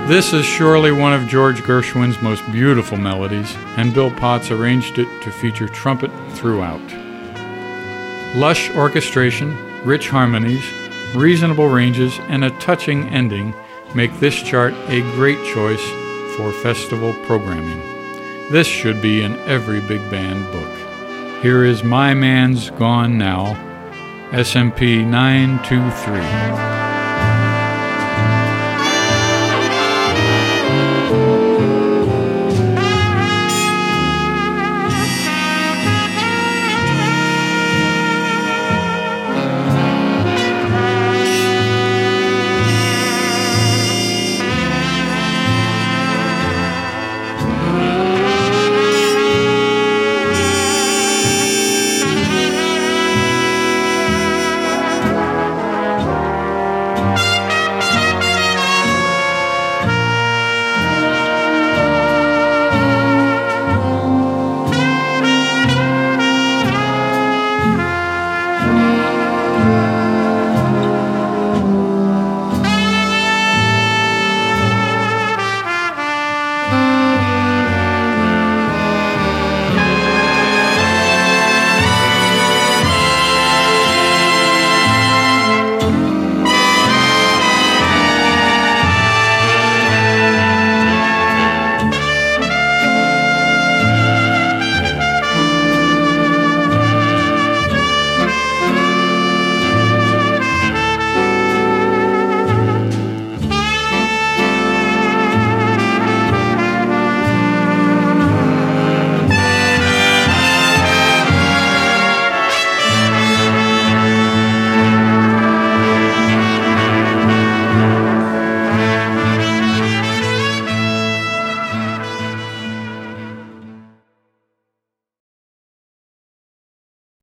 This is surely one of George Gershwin's most beautiful melodies, and Bill Potts arranged it to feature trumpet throughout. Lush orchestration, rich harmonies, reasonable ranges, and a touching ending make this chart a great choice for festival programming. This should be in every big band book. Here is My Man's Gone Now, SMP 923.